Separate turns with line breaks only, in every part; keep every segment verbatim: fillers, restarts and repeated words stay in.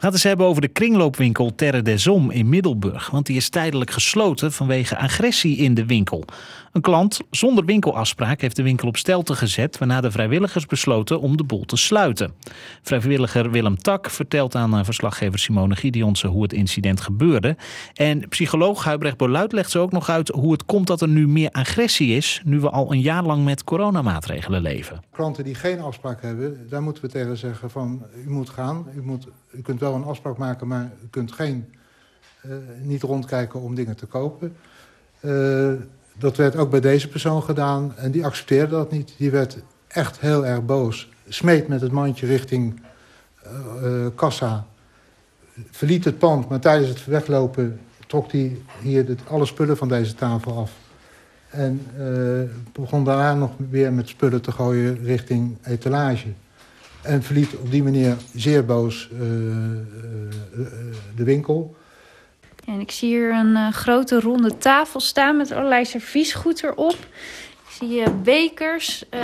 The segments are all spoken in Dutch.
We gaan het eens hebben over de kringloopwinkel Terre des Hommes in Middelburg. Want die is tijdelijk gesloten vanwege agressie in de winkel. Een klant zonder winkelafspraak heeft de winkel op stelte gezet, waarna de vrijwilligers besloten om de boel te sluiten. Vrijwilliger Willem Tak vertelt aan verslaggever Simone Gideonsen hoe het incident gebeurde. En psycholoog Huibrecht Boluit legt ze ook nog uit hoe het komt dat er nu meer agressie is, nu we al een jaar lang met coronamaatregelen leven.
Klanten die geen afspraak hebben, daar moeten we tegen zeggen van u moet gaan. U, moet, u kunt wel een afspraak maken, maar u kunt geen, uh, niet rondkijken om dingen te kopen. Uh, dat werd ook bij deze persoon gedaan en die accepteerde dat niet. Die werd echt heel erg boos. Smeet met het mandje richting uh, uh, kassa. Verliet het pand, maar tijdens het weglopen trok hij hier de, alle spullen van deze tafel af. En uh, begon daarna nog weer met spullen te gooien richting etalage. En verliet op die manier zeer boos uh, uh, uh, de winkel.
En ik zie hier een uh, grote ronde tafel staan met allerlei serviesgoed erop. Ik zie uh, bekers, uh,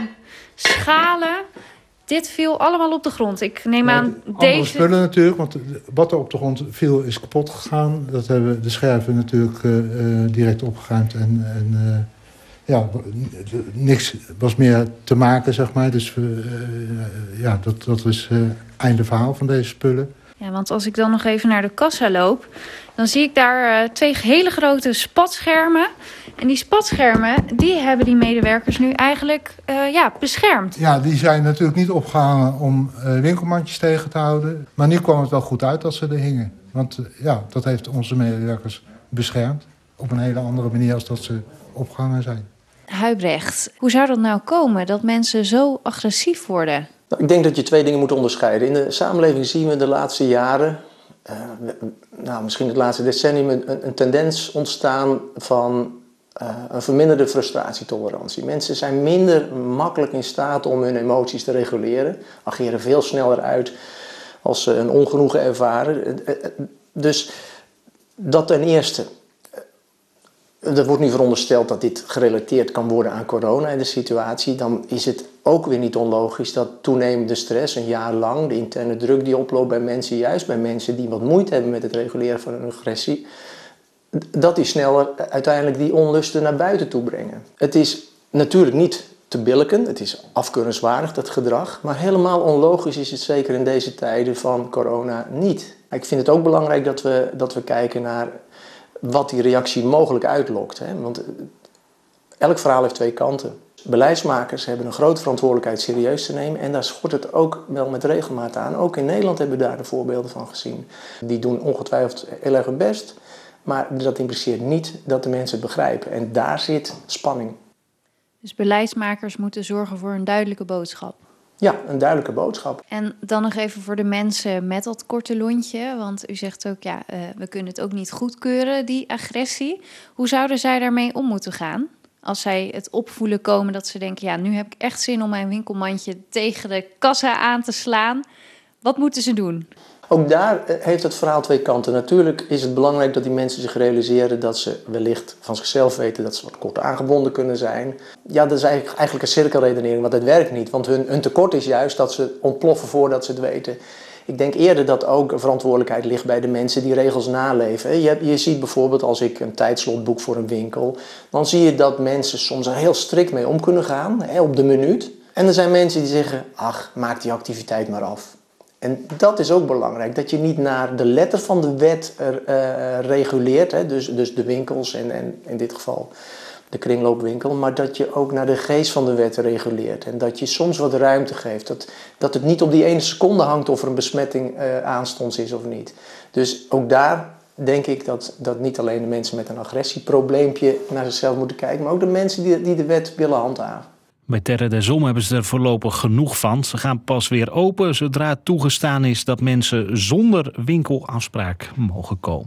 schalen. Dit viel allemaal op de grond. Ik neem nou, aan
andere
deze...
spullen natuurlijk, want wat er op de grond viel is kapot gegaan. Dat hebben de scherven natuurlijk uh, uh, direct opgeruimd. En, en uh, ja, niks was meer te maken, zeg maar. Dus uh, uh, ja, dat, dat is uh, einde verhaal van deze spullen.
Ja, want als ik dan nog even naar de kassa loop, dan zie ik daar uh, twee hele grote spatschermen. En die spatschermen, die hebben die medewerkers nu eigenlijk uh, ja, beschermd.
Ja, die zijn natuurlijk niet opgehangen om uh, winkelmandjes tegen te houden. Maar nu kwam het wel goed uit dat ze er hingen. Want uh, ja, dat heeft onze medewerkers beschermd. Op een hele andere manier als dat ze opgehangen zijn.
Huibrecht, hoe zou dat nou komen dat mensen zo agressief worden?
Nou, ik denk dat je twee dingen moet onderscheiden. In de samenleving zien we de laatste jaren, uh, nou, misschien het laatste decennium, een, een tendens ontstaan van uh, een verminderde frustratietolerantie. Mensen zijn minder makkelijk in staat om hun emoties te reguleren, ageren veel sneller uit als ze een ongenoegen ervaren. Dus dat ten eerste. Er wordt nu verondersteld dat dit gerelateerd kan worden aan corona en de situatie. Dan is het ook weer niet onlogisch dat toenemende stress, een jaar lang, de interne druk die oploopt bij mensen, juist bij mensen die wat moeite hebben met het reguleren van hun agressie, dat die sneller uiteindelijk die onlusten naar buiten toe brengen. Het is natuurlijk niet te billijken, het is afkeurenswaardig, dat gedrag, maar helemaal onlogisch is het zeker in deze tijden van corona niet. Ik vind het ook belangrijk dat we, dat we kijken naar wat die reactie mogelijk uitlokt. Hè? Want elk verhaal heeft twee kanten. Beleidsmakers hebben een grote verantwoordelijkheid serieus te nemen en daar schort het ook wel met regelmaat aan. Ook in Nederland hebben we daar de voorbeelden van gezien. Die doen ongetwijfeld heel erg hun best, maar dat impliceert niet dat de mensen het begrijpen. En daar zit spanning.
Dus beleidsmakers moeten zorgen voor een duidelijke boodschap.
Ja, een duidelijke boodschap.
En dan nog even voor de mensen met dat korte lontje. Want u zegt ook, ja, uh, we kunnen het ook niet goedkeuren, die agressie. Hoe zouden zij daarmee om moeten gaan? Als zij het opvoelen komen dat ze denken, ja, nu heb ik echt zin om mijn winkelmandje tegen de kassa aan te slaan. Wat moeten ze doen?
Ook daar heeft het verhaal twee kanten. Natuurlijk is het belangrijk dat die mensen zich realiseren dat ze wellicht van zichzelf weten dat ze wat kort aangebonden kunnen zijn. Ja, dat is eigenlijk, eigenlijk een cirkelredenering, want het werkt niet. Want hun, hun tekort is juist dat ze ontploffen voordat ze het weten. Ik denk eerder dat ook een verantwoordelijkheid ligt bij de mensen die regels naleven. Je, je ziet bijvoorbeeld als ik een tijdslot boek voor een winkel, dan zie je dat mensen soms er heel strikt mee om kunnen gaan, hè, op de minuut. En er zijn mensen die zeggen, ach, maak die activiteit maar af. En dat is ook belangrijk, dat je niet naar de letter van de wet uh, reguleert, hè, dus, dus de winkels en, en in dit geval de kringloopwinkel, maar dat je ook naar de geest van de wet reguleert. En dat je soms wat ruimte geeft, dat, dat het niet op die ene seconde hangt of er een besmetting uh, aanstonds is of niet. Dus ook daar denk ik dat, dat niet alleen de mensen met een agressieprobleempje naar zichzelf moeten kijken, maar ook de mensen die, die de wet willen handhaven.
Bij Terre des Hommes hebben ze er voorlopig genoeg van. Ze gaan pas weer open zodra het toegestaan is dat mensen zonder winkelafspraak mogen komen.